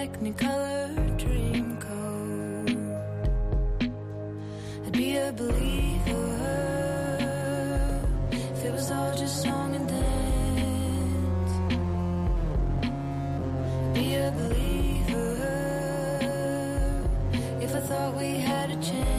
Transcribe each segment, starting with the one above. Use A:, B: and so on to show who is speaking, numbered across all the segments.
A: Technicolor Dreamcoat. I'd be a believer if it was all just song and dance. I'd be a believer if I thought we had a chance.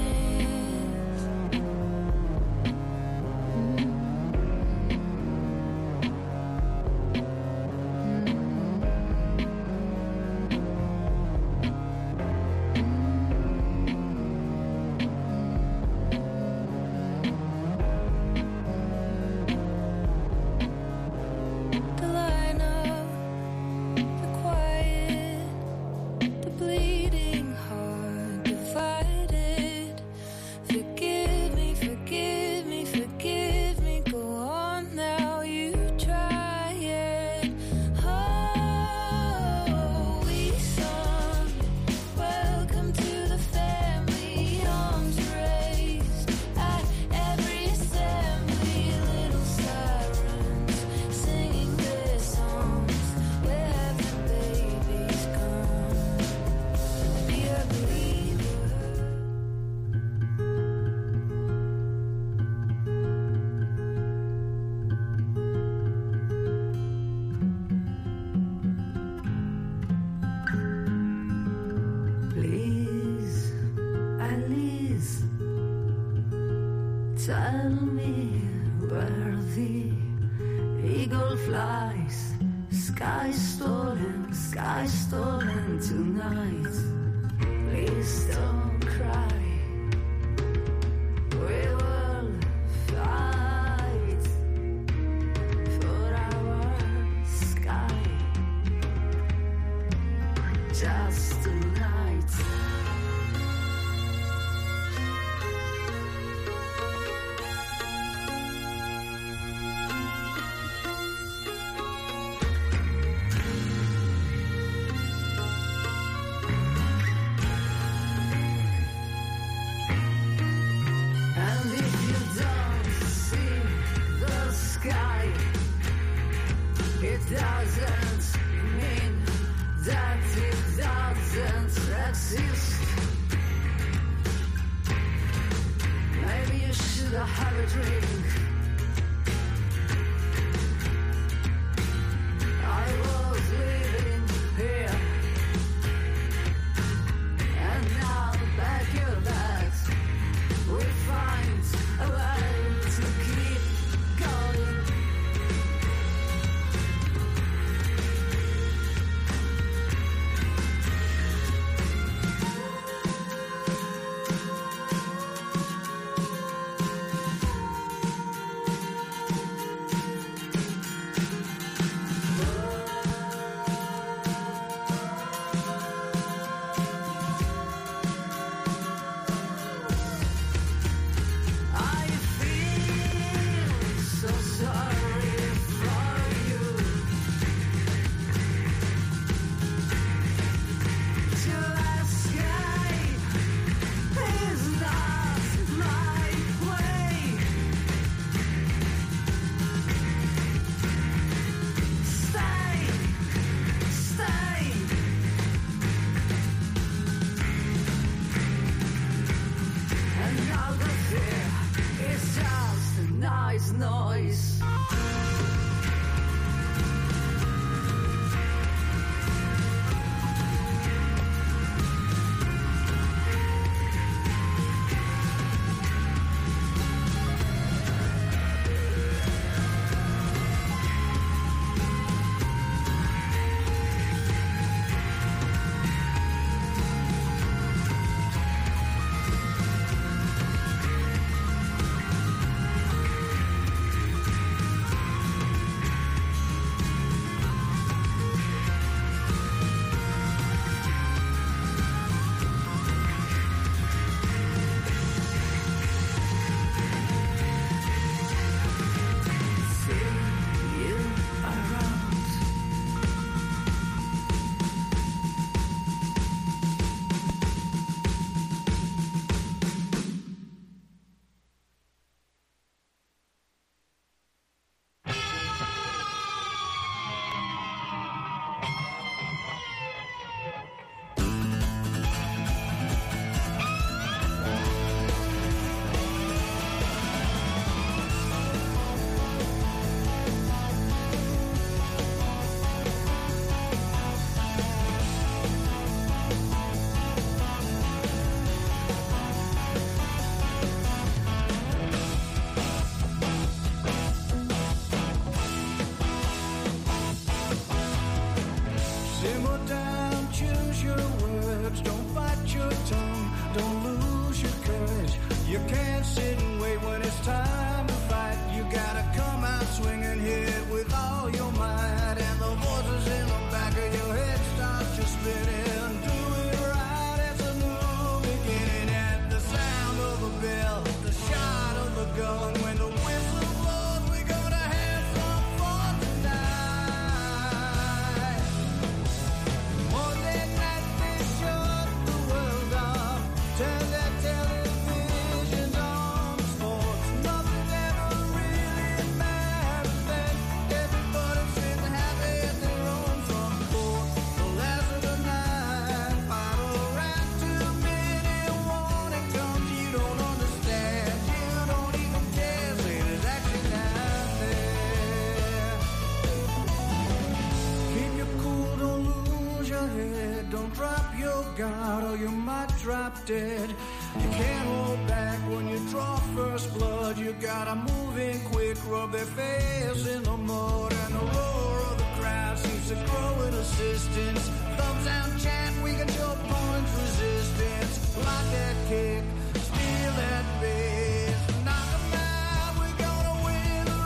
B: out or you might drop dead. You can't hold back when you draw first blood. You gotta move in quick, rub their face in the mud. And the roar of the crowd seems to grow in assistance. Thumbs down chant, weaken your opponent's resistance. Block that kick, steal that base. Knock 'em out, we're gonna win the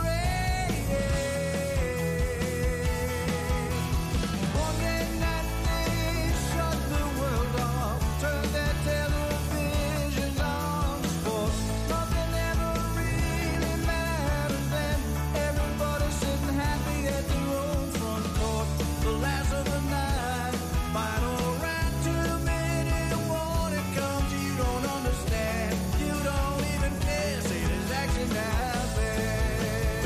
B: race. One day night they shut the world off, turn their televisions on. For nothing ever really matters then. Everybody's sitting happy at their own front court. The last of the night, final round to the minute when it comes. You don't understand, you don't even care. Say there's action happening.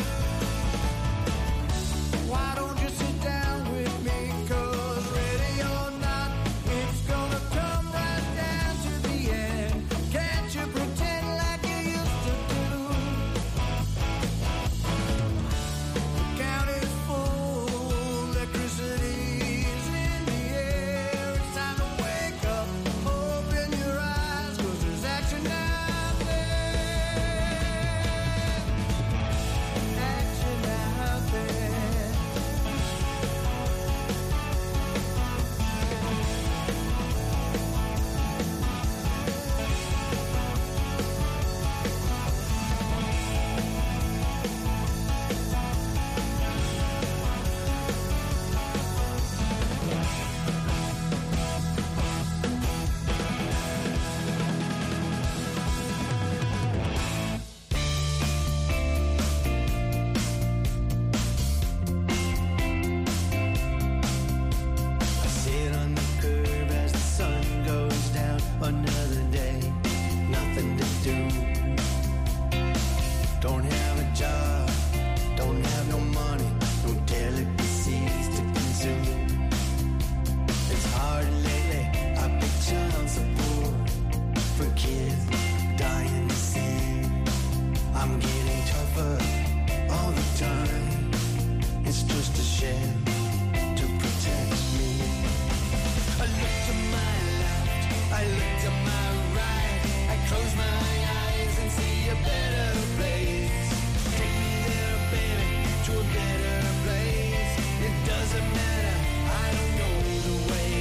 B: Why don't you sit down with me? 'Cause ready or not, it's gonna come right down to the end. Can't you pretend like you used to do? The count is full, electricity's in the air. It's time to wake up, open your eyes, 'cause there's action out there. Action out there. I sit on the curb as the sun goes down. Another day, nothing to do. Don't have a job, don't have no money, no delicacies to consume. It's hard lately, I pay child support for kids dying to see. I'm getting tougher all the time. It's just a shell to protect me. I look to my left, I look to my right. I close my eyes and see a better place. Take me there, baby, to a better place. It doesn't matter, I don't know the way.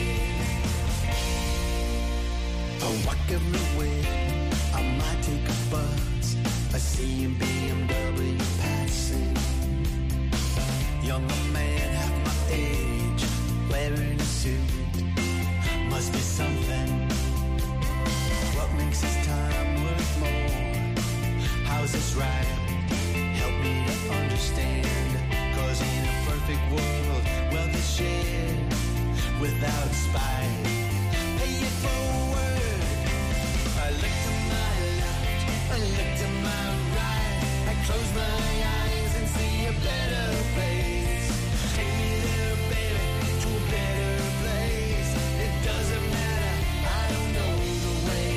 B: I walk everywhere, I might take a bus. I see a BMW passing. Younger man, half my age, wearing a suit. Must be something. What makes his time worth more? How's this right? Help me to understand. 'Cause in a perfect world, wealth is shared without spite. Pay it forward. I look to my left, I look to my right. I close my eyes and see a better place. Take me there, baby, to a better place. It doesn't matter, I don't know the way.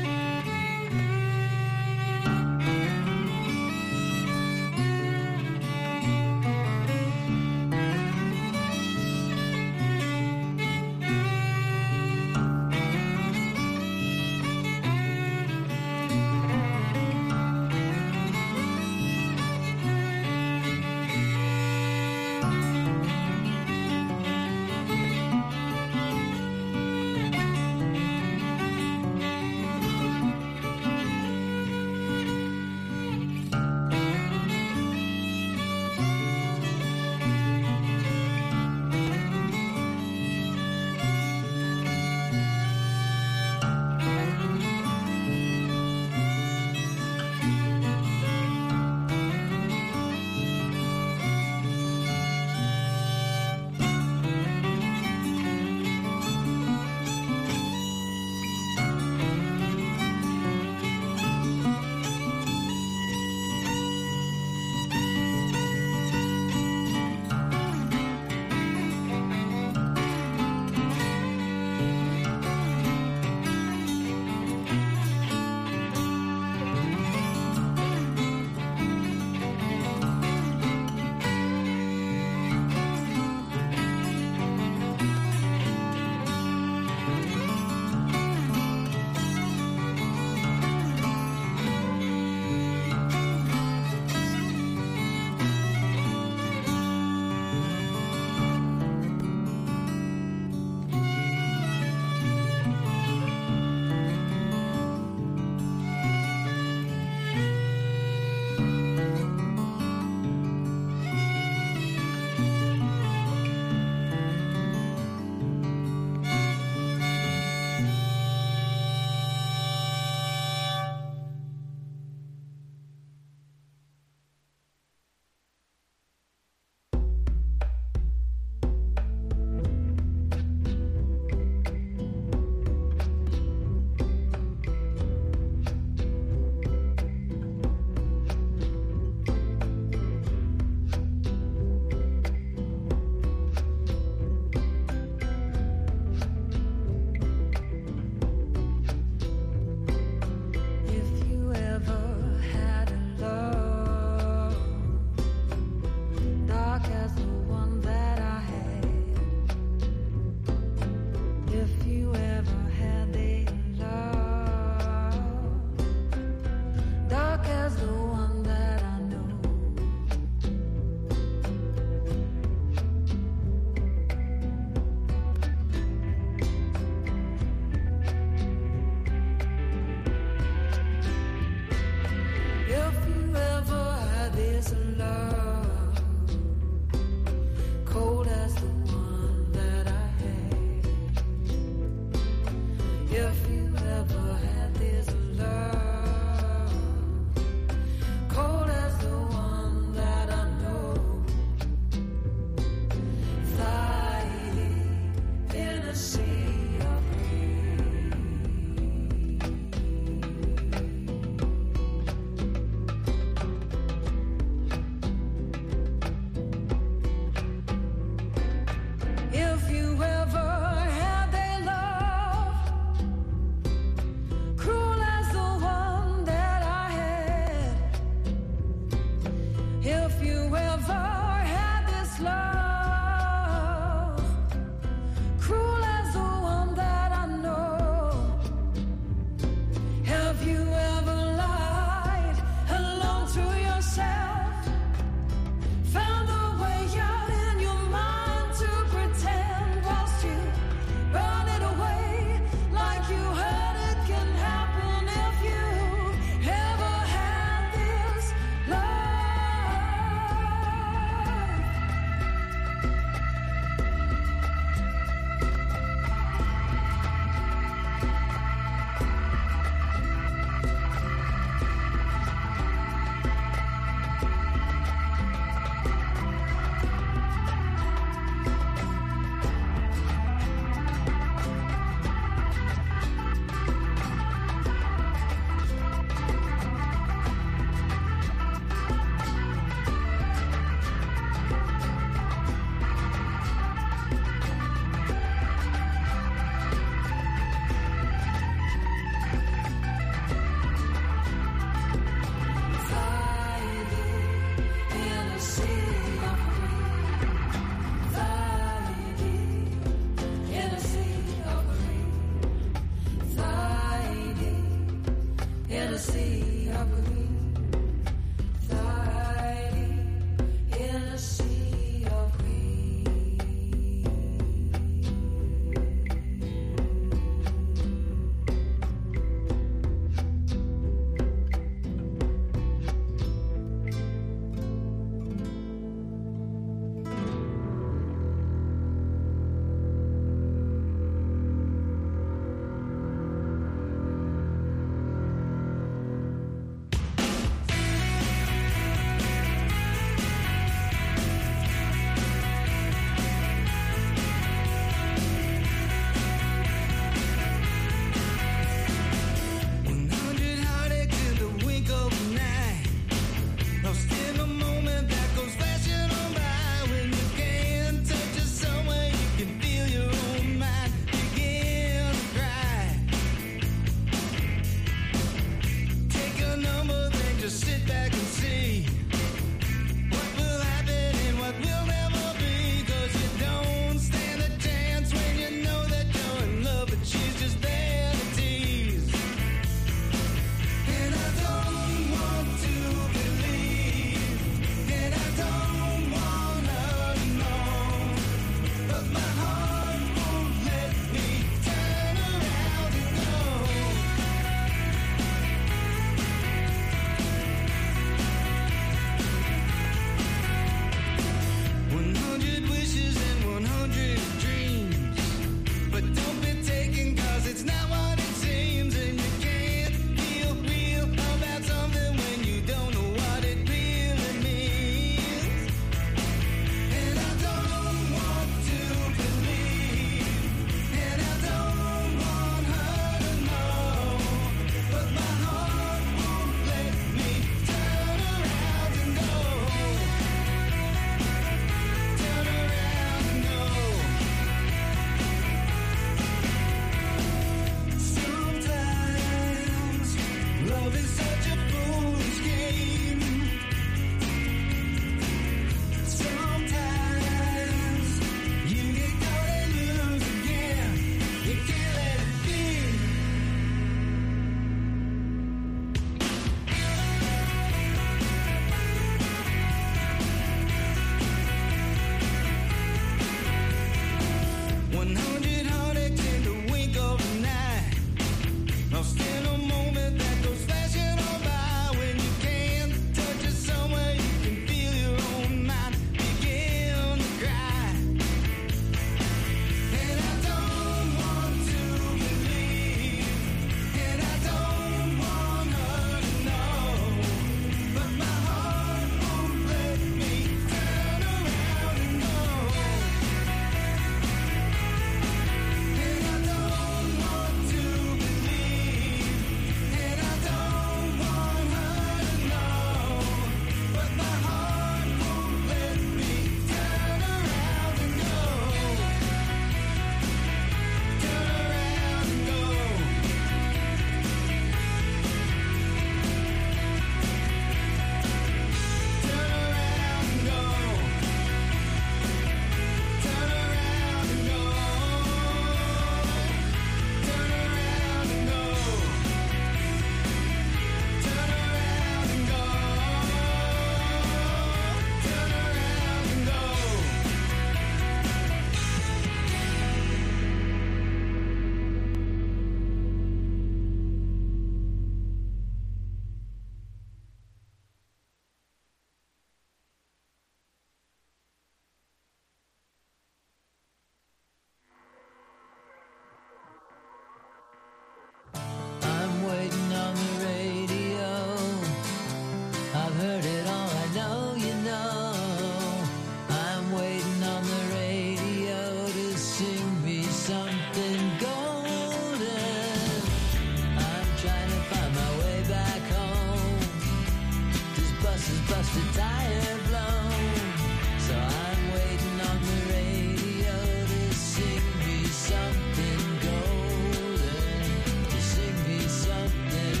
A: bust a tire blown. So I'm waiting on the radio to sing me something golden, to sing me something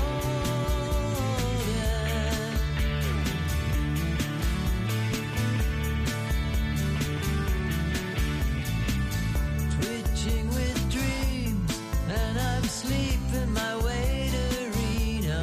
A: golden. Twitching with dreams, and I'm sleeping my way to Reno.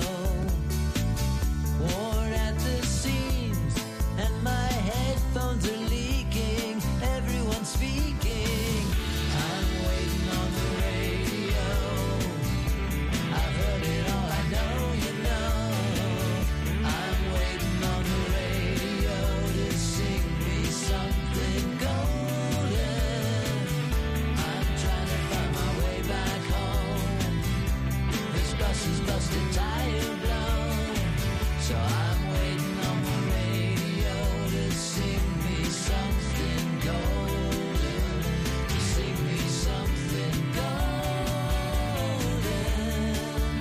A: Worn at the seams, and my headphones are leaking. Everyone's speaking. I'm waiting on the radio. I've heard it all, I know you know. I'm waiting on the radio to sing me something golden. I'm trying to find my way back home. This bus is busted, tire blown. So I'm waiting on the radio to sing me something golden, to sing me something golden.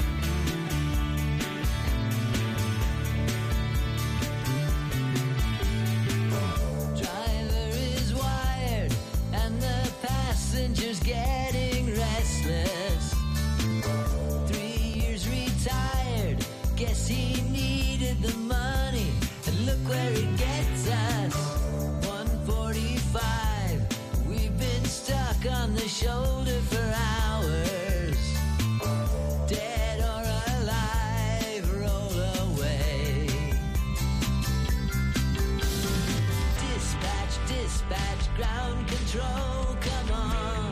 A: Driver is wired and the passenger's getting restless. 3 years retired, guess he needed the money, and look where it gets us. 1:45, we've been stuck on the shoulder for hours. Dead or alive, roll away. Dispatch, dispatch, ground control, come on.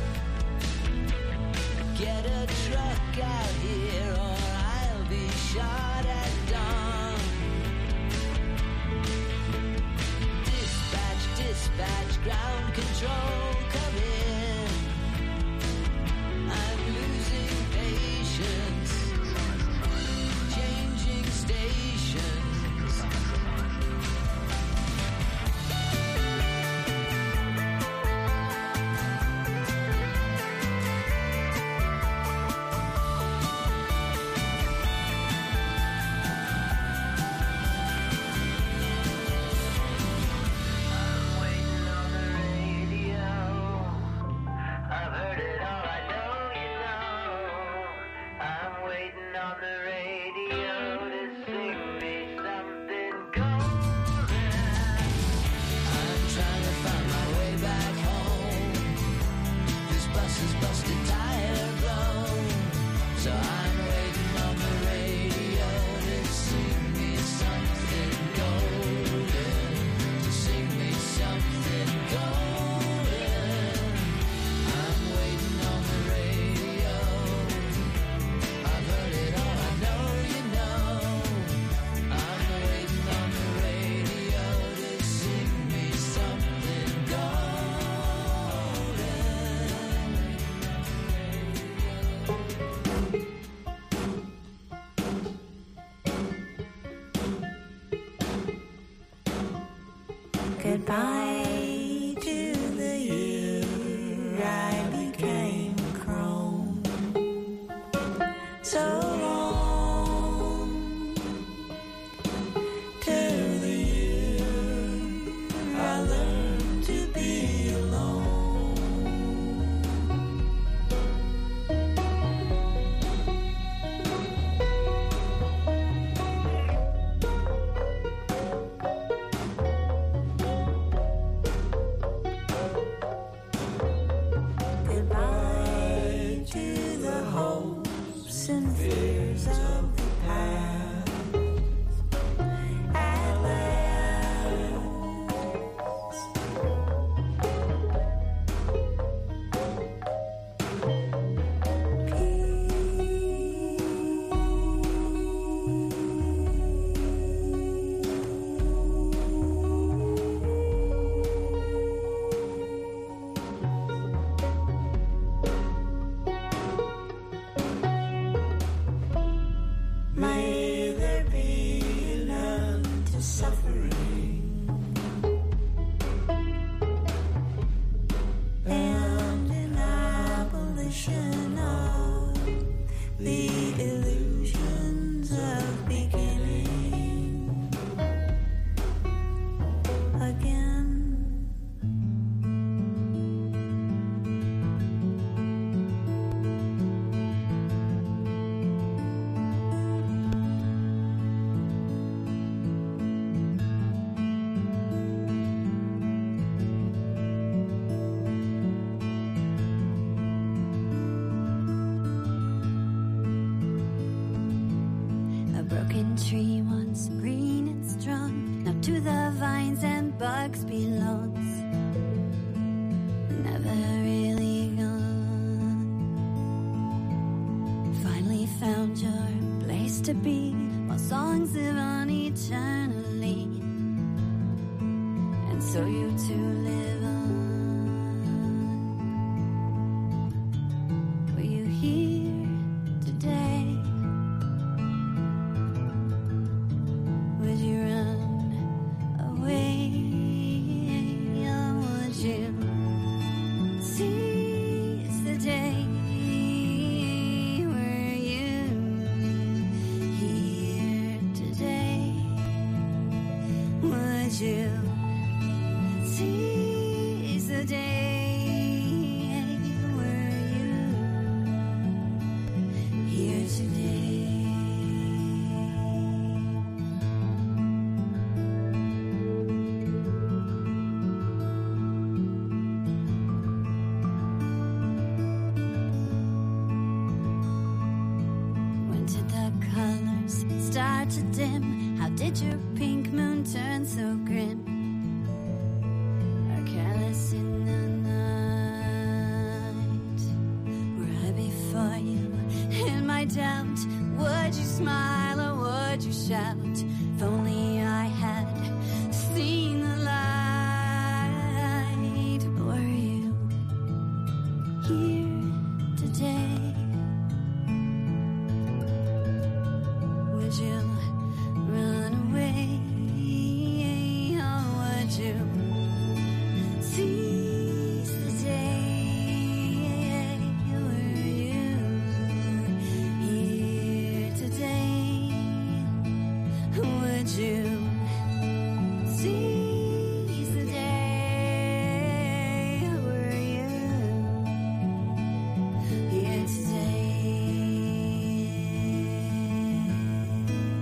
A: Get a truck out here or I'll be shot at dawn. Dispatch, dispatch, ground control, come in. I'm losing patience, changing stations. I'm waiting on the radio. I've heard it all, I know you know. I'm waiting on the radio to sing me something golden. I'm trying to find my way back home. This bus is busted, tire blown. So I'm waiting on the radio to sing me something golden, to sing me something golden. I'm waiting on the radio. I've heard it all, I know you know. I'm waiting on the radio to sing me something golden. Goodbye to the year I became chrome. So long to the year I learned to be alone. Goodbye to the hopes and fears of the past. At last, my
C: broken tree once green and strong, now to the vines and bugs belongs. Never really gone. Finally found your place to be, while songs live on eternally, and so you too live on. Were you here today? Would you run away, or would you seize the day? Were you here today? Would you seize the day? Were you here today? When did the colors start to dim? How did your pink moon turn so grim? Or careless in the night? Were I before you in my doubt? Would you smile or would you shout? If only I had seen the light. Were you here today? Would you run away, or would you seize the day? Were you here today? Would you seize the day? Were you here today?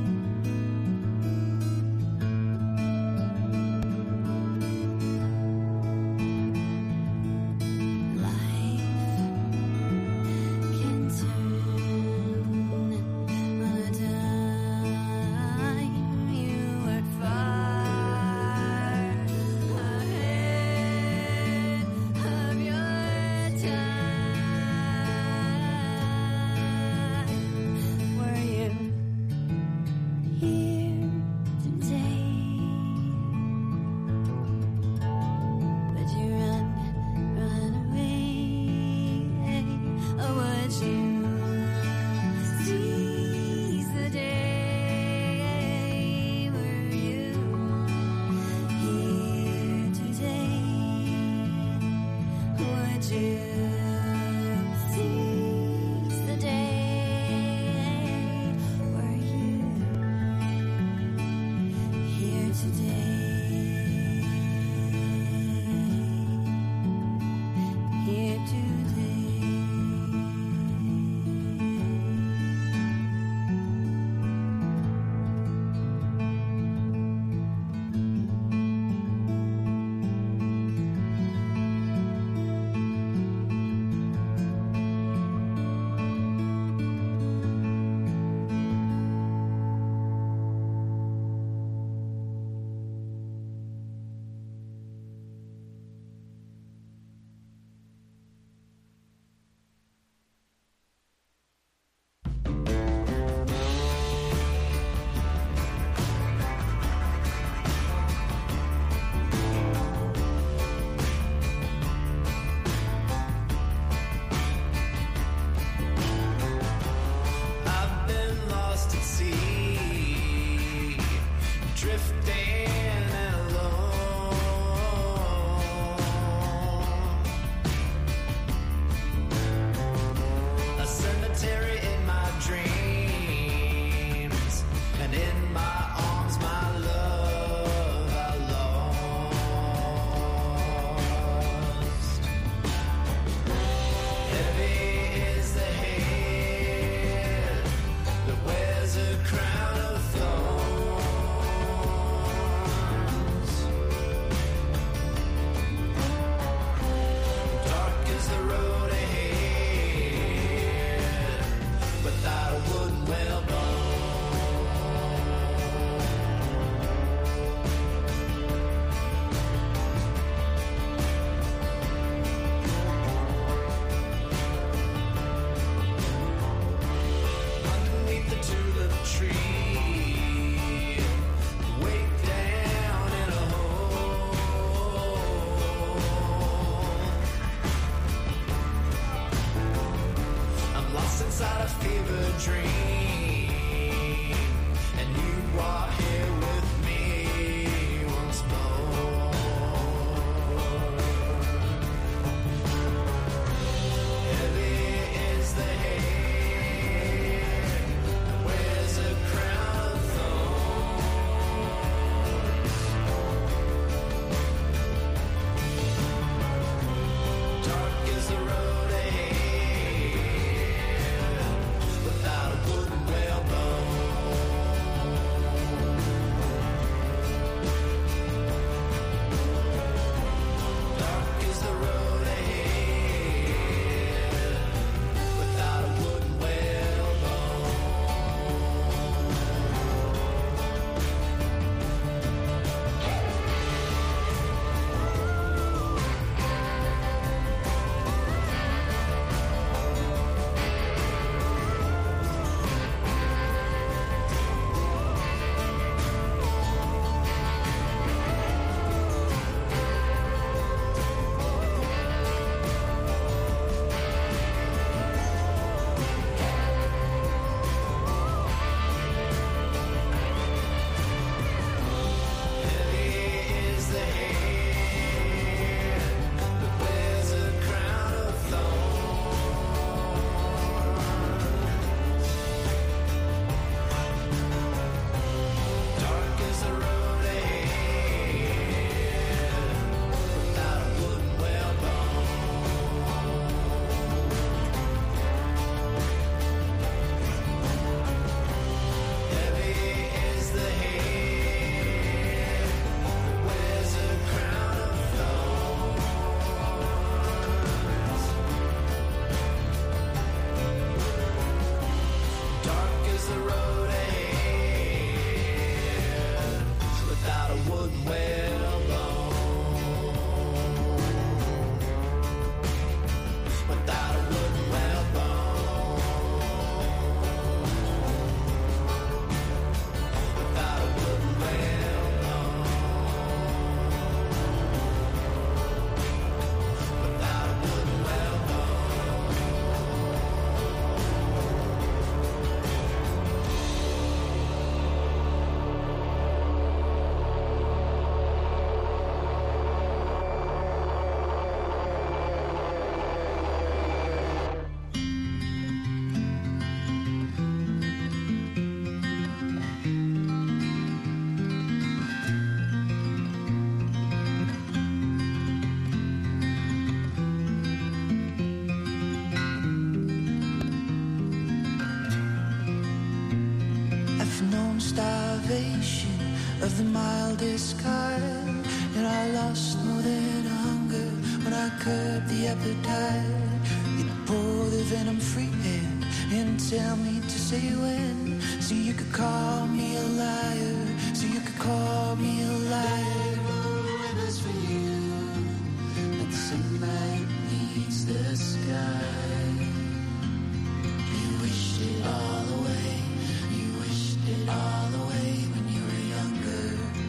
B: known starvation of the mildest kind. And I lost more than hunger when I curbed the appetite. You'd pour the venom freehand and tell me to say when. So you could call me a liar, so you could call me a liar. Rivers for you, but sunlight meets the sky. You wished it all away, you wished it all away when you were younger.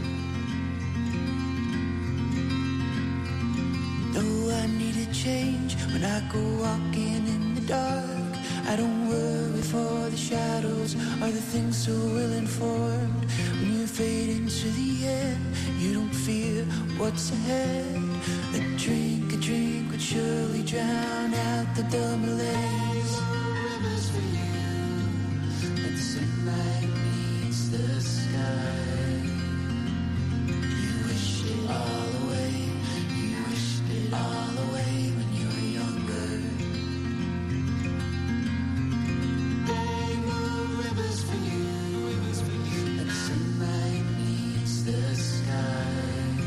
B: No, I need a change when I go walking in the dark. I don't worry for the shadows or the things so ill-informed. When you fade into the end, you don't fear what's ahead. A drink would surely drown out the dull malaise. Rivers for you, but sunlight meets the sky. You wished it all away, you wished it all away when you were younger. They move rivers for you, but sunlight meets the sky.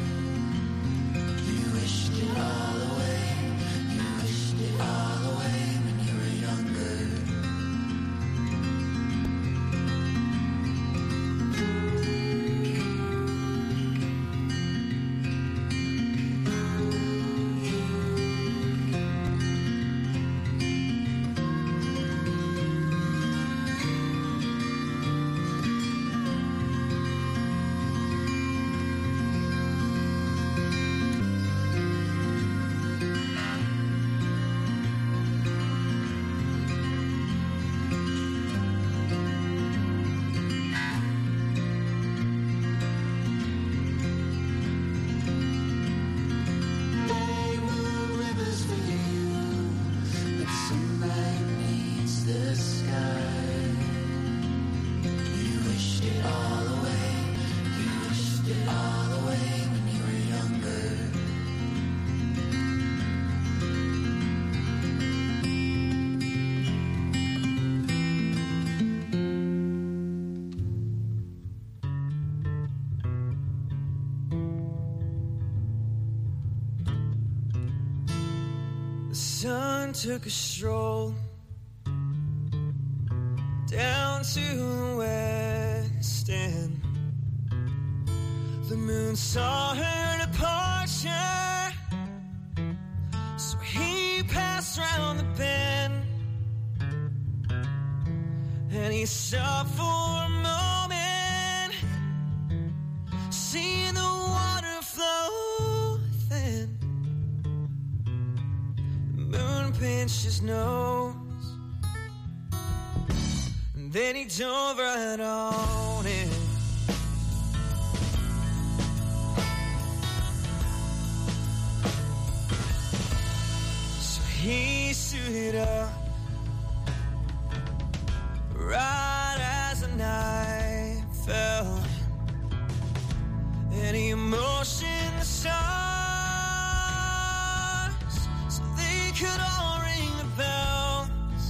B: You wished it all away, you wished it all away when you were younger. They move rivers for you, but sunlight meets the sky. You wished it all away, you wished it all away when you were younger. The sun took a stroll down to the west end. The moon saw her departure, so he passed round the bend. And he stopped for a moment, seeing the water flow thin. The moon pinched his nose, and then he dove right on in. So he suited up right as the night fell, and he motioned the stars so they could all ring the bells,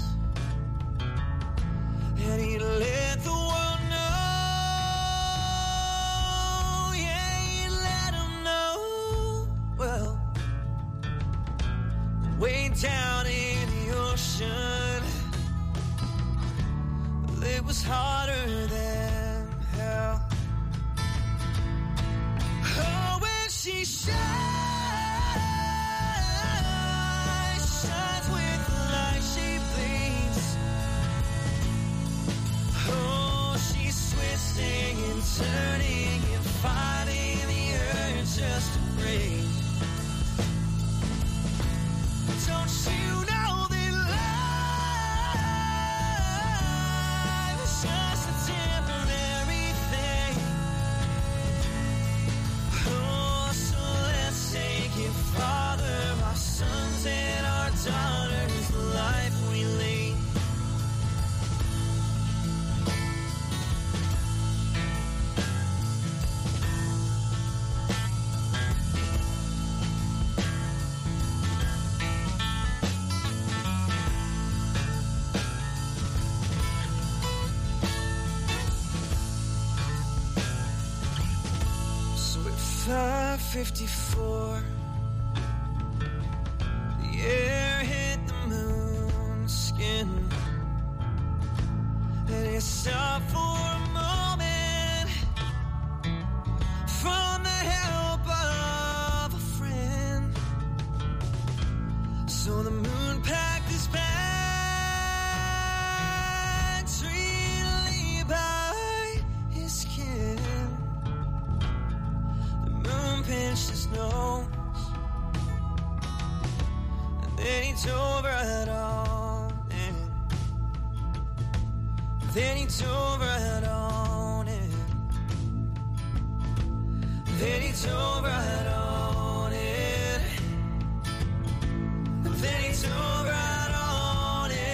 B: and he let the world know, yeah, he let them know, well, way down in the ocean, it was harder than hell. Oh, when she shines with the light she bleeds. Oh, she's twisting and turning and fighting the urge just to breathe. Don't you know that life is just a temporary thing? Oh, so let's say 5:54. The air hit the moon's skin, and it stopped for a moment from the help of a friend. So the moon packed his bags, really by his skin. The moon pinched his nose, and then he dove right on in. Then he dove right on in. Then he dove right on in. Then he dove right on in.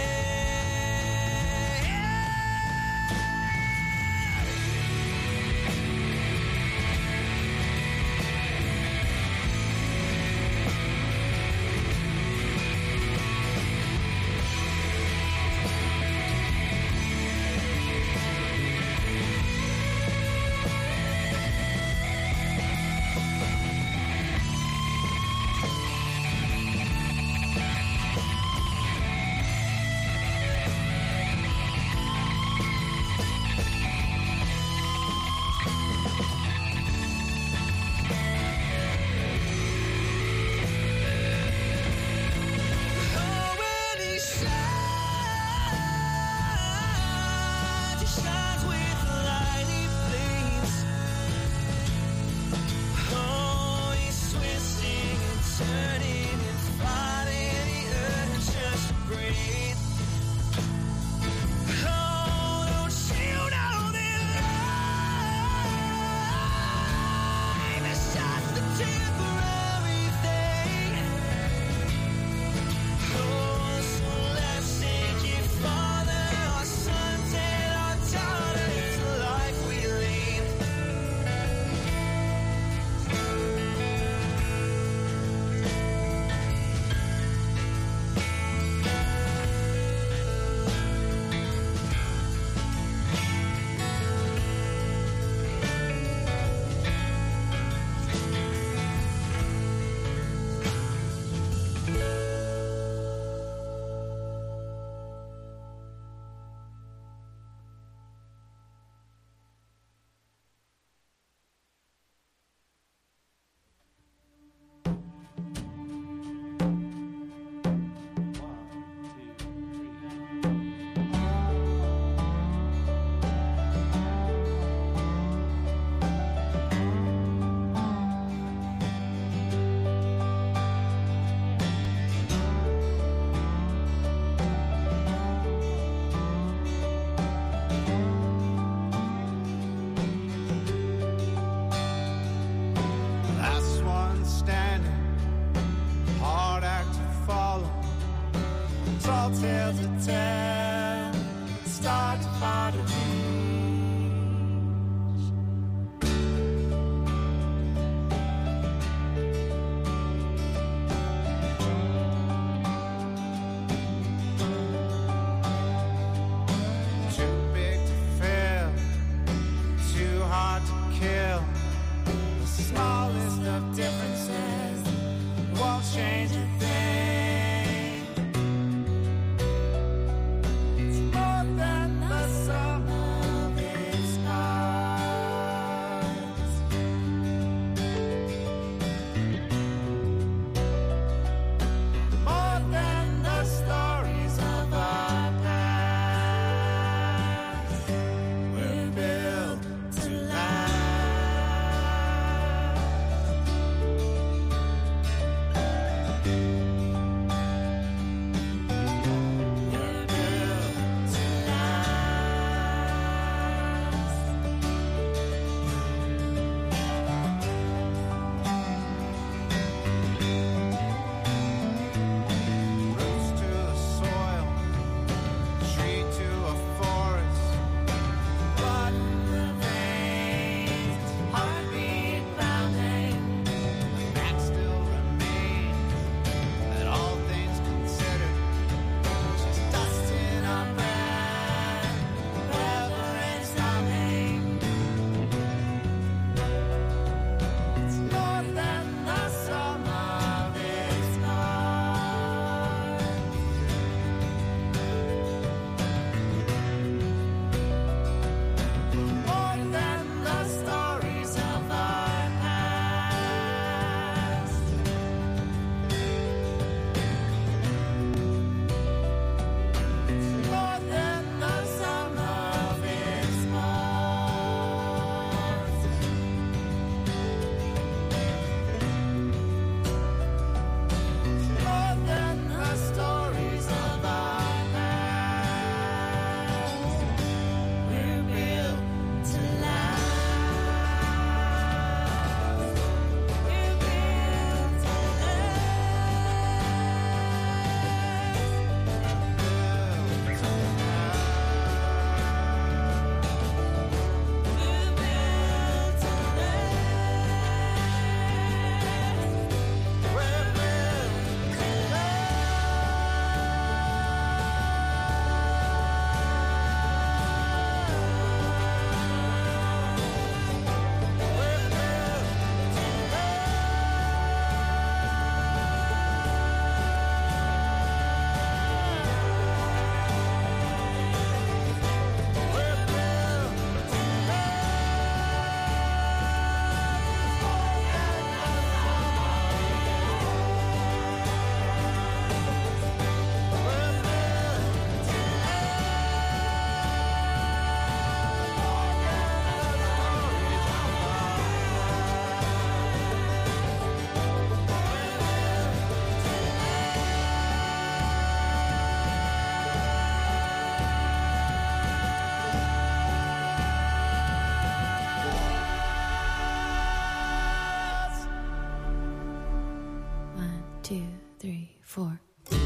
C: 2, 3, 4.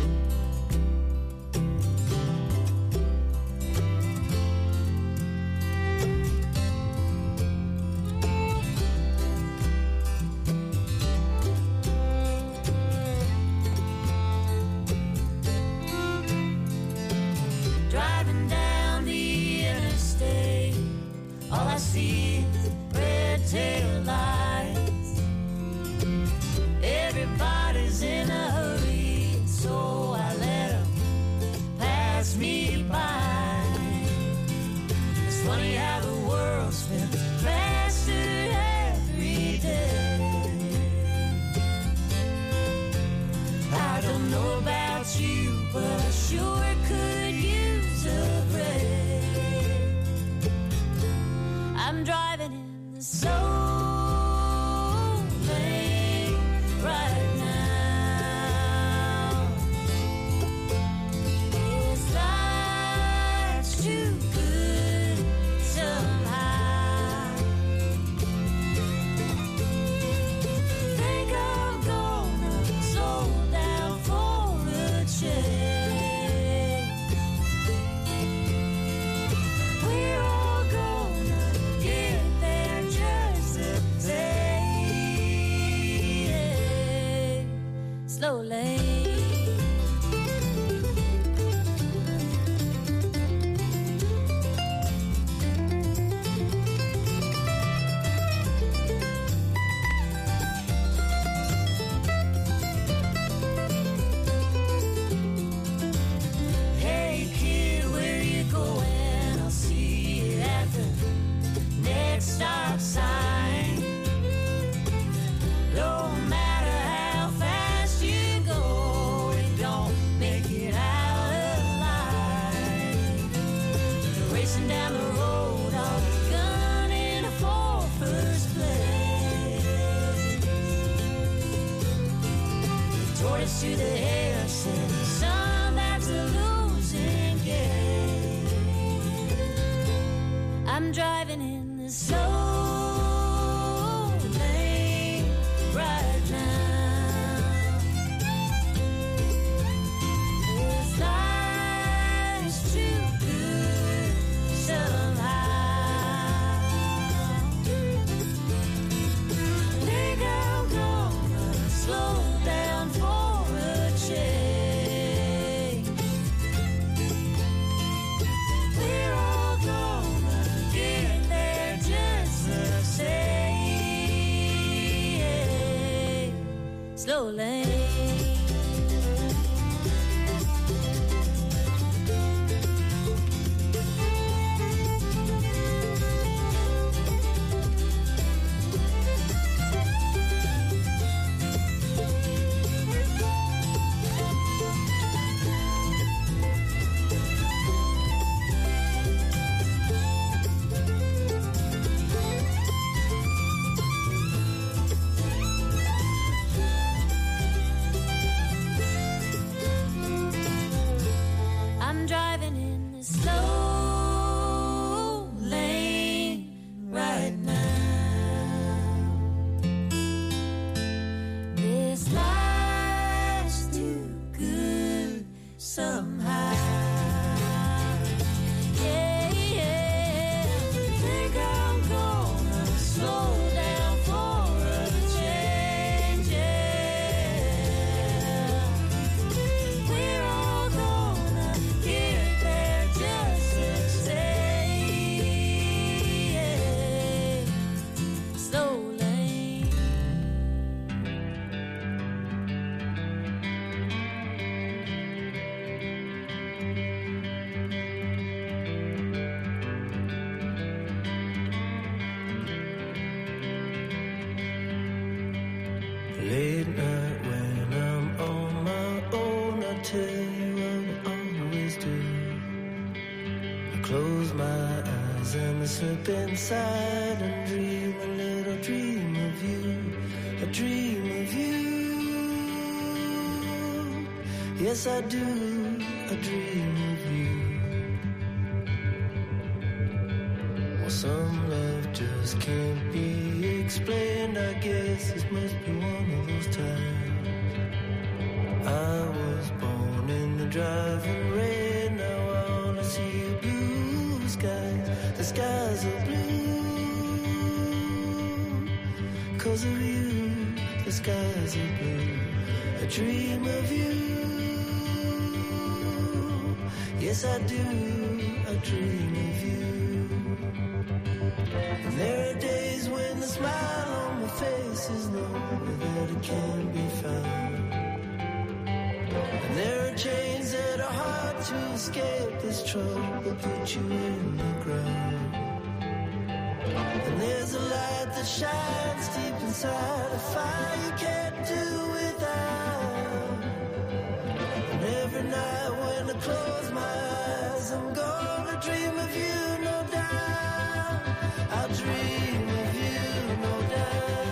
D: Driving down the interstate, all I see is red tail lights. Everybody's in a hurry, so I let them pass me by. It's funny how the world spins faster every day. I don't know about you, but I sure could use a break. I'm driving in the soul lane right now. This life's too good somehow. Think I'm gonna slow down for a change. We're all gonna get there just the same. Slowly. Hey kid, where you going? I'll see you at the next stop sign. No matter how fast you go, it don't make it out alive. You're racing down the road on a gun in a for first place. Tortoise to the air, said son, that's a losing game. I'm driving in the soul lane right now. This life's too good somehow. Think I'm gonna slow down for a change. We're all gonna get there just the same. Slowly. I'm driving in the slow lane right now. This life's too good somehow. Yeah, yeah. Think I'm gonna slow down for a change. Yeah. We're all gonna get there just the same. Slowly.
B: Late night when I'm on my own, I tell you I always do. I close my eyes and I slip inside and dream a little dream of you, a dream of you. Yes, I do, a dream of you. Well, some love just can't be explained. I guess this must be one of those times I was born in the driving rain. Now I wanna see blue skies. The skies are blue 'cause of you. The skies are blue. I dream of you. Yes, I do. I dream of you. And there are days when the smile on my face is nowhere that it can be found. And there are chains that are hard to escape. This trouble put you in the ground. And there's a light that shines deep inside, a fire you can't do without. And every night when I close my eyes, I'm gonna dream of you, no doubt. I'll dream of you, no doubt.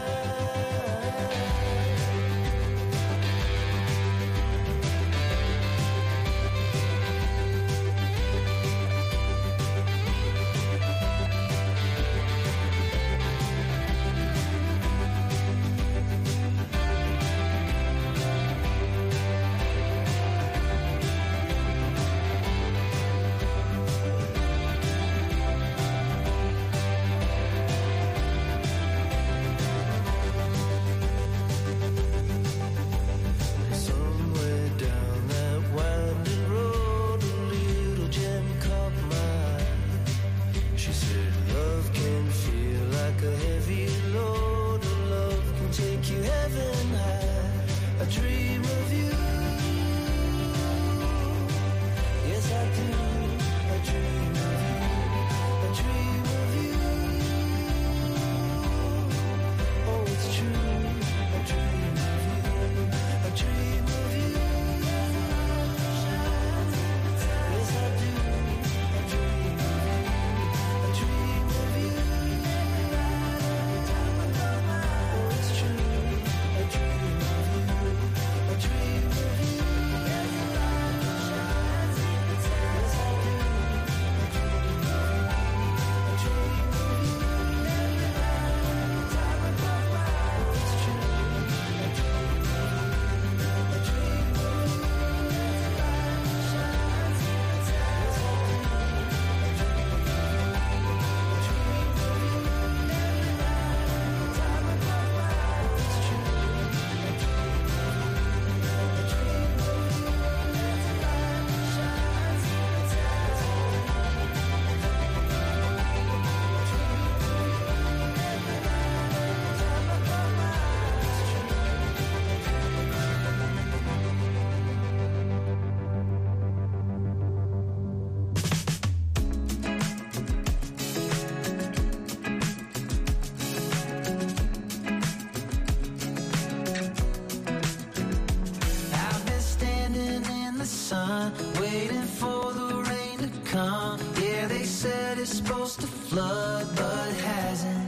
B: Waiting for the rain to come. Yeah, they said it's supposed to flood, but it hasn't.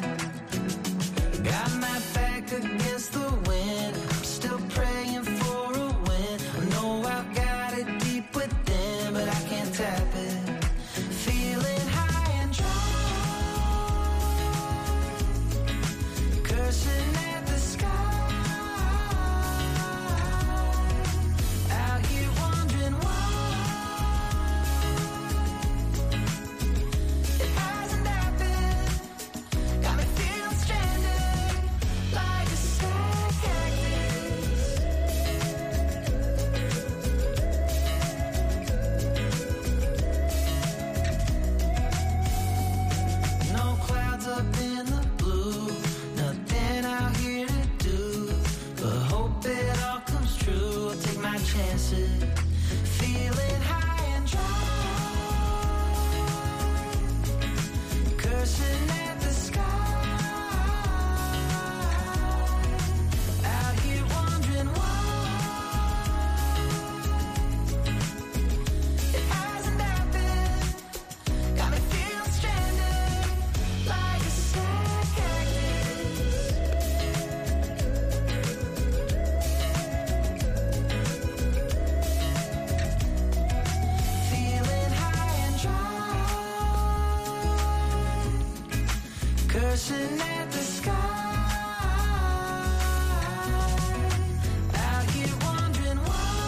B: Got my back against the wind. I'm still praying for a win. I know I've got it deep within, but I can't tap it. Feeling high and dry, cursing at the sky. Feeling high and dry, cursing at the sky. Out here wondering why it hasn't happened. Got me feeling stranded like a sad cursing at the sky. Out here wondering why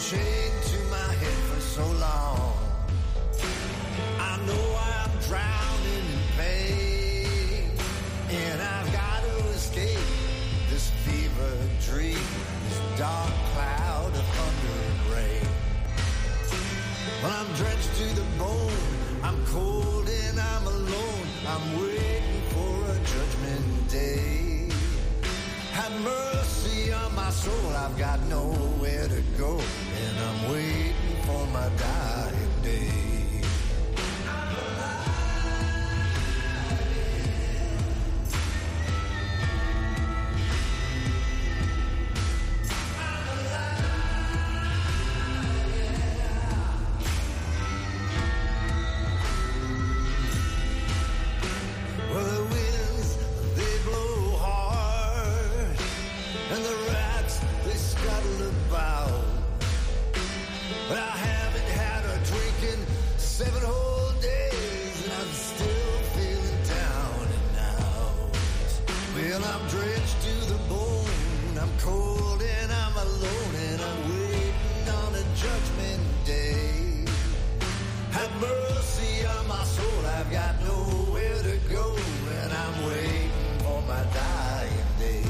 B: chained to my head for so long. I know I'm drowning in pain, and I've got to escape this fever dream, this dark cloud of thunder and rain. Well, I'm drenched to the bone, I'm cold and I'm alone, I'm waiting for a judgment day. Have mercy on my soul, I've got nowhere to go, and I'm waiting for my dying day. Well, the winds, they blow hard, and the rats, they scuttle about. But I haven't had a drink in 7 whole days, and I'm still feeling down and out. Well, I'm drenched to the bone, I'm cold and I'm alone, and I'm waiting on a judgment day. Have mercy on my soul, I've got nowhere to go, and I'm waiting for my dying day.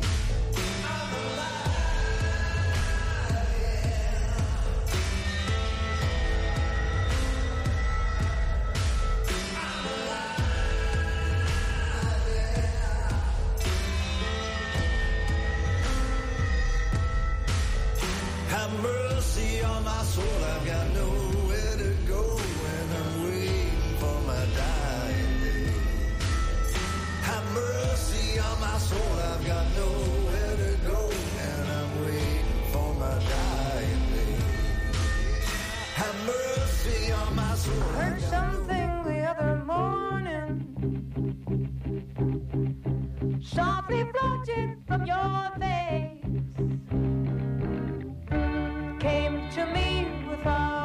B: Have mercy on my soul, I've got nowhere to go, and I'm waiting for my dying day. Have mercy on my soul, I've got nowhere to go, and I'm waiting for my dying day. Have mercy on my soul.
E: Heard something the other morning, softly floating from your face, came to me without